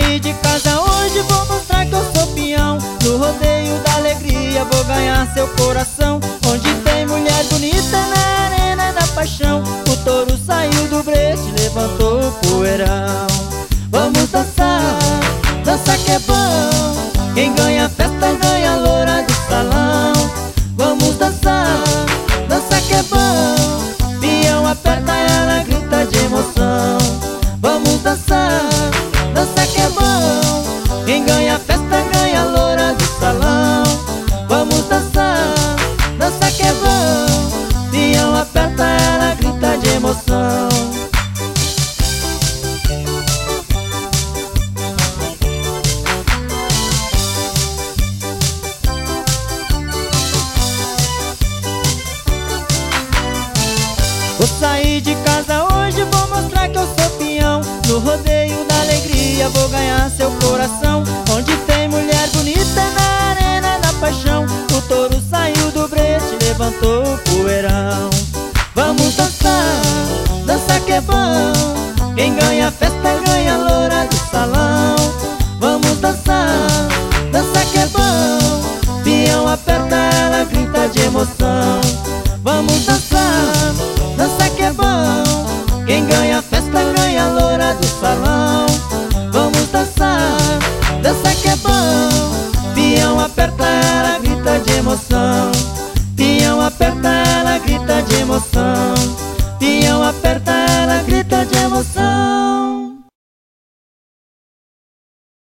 saí de casa hoje, vou mostrar que eu sou peão. No rodeio da alegria vou ganhar seu coração. Onde tem mulher bonita na arena da paixão. O touro saiu do brete, levantou o poeirão. Vamos dançar, dança que é bom. Quem ganha a festa ganha a loura do salão. Vamos dançar, dança que é bom. Peão aperta e ela grita de emoção. Vamos dançar, dança que é bom. Quem ganha a festa ganha a loura do salão. Vamos dançar, dança que é bom. Peão aperta e ela grita de emoção. Vou sair de casa hoje, vou mostrar que eu sou peão. No rodeio da alegria vou ganhar seu coração. Onde tem mulher bonita na arena da paixão. O touro saiu do brete, levantou o poeirão. Vamos dançar, dança que é bom. Quem ganha a festa ganha a